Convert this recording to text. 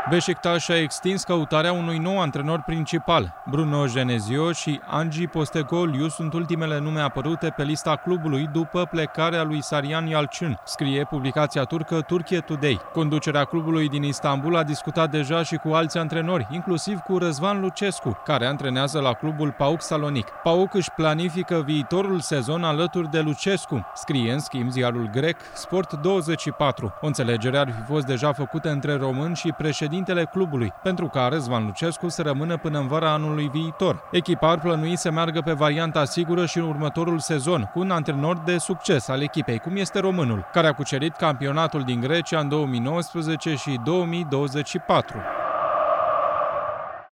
Beşiktaş a extins căutarea unui nou antrenor principal. Bruno Genesio și Ange Postecoglou sunt ultimele nume apărute pe lista clubului după plecarea lui Sergen Yalçın, scrie publicația turcă Turkiye Today. Conducerea clubului din Istanbul a discutat deja și cu alți antrenori, inclusiv cu Răzvan Lucescu, care antrenează la clubul PAOK Salonic. PAOK își planifică viitorul sezon alături de Lucescu, scrie în schimb ziarul grec Sport24. O înțelegere ar fi fost deja făcută între român și președintele clubului, pentru ca Răzvan Lucescu să rămână până în vara anului viitor. Echipa ar plănui să meargă pe varianta sigură și în următorul sezon, cu un antrenor de succes al echipei, cum este românul, care a cucerit campionatul din Grecia în 2019 și 2024.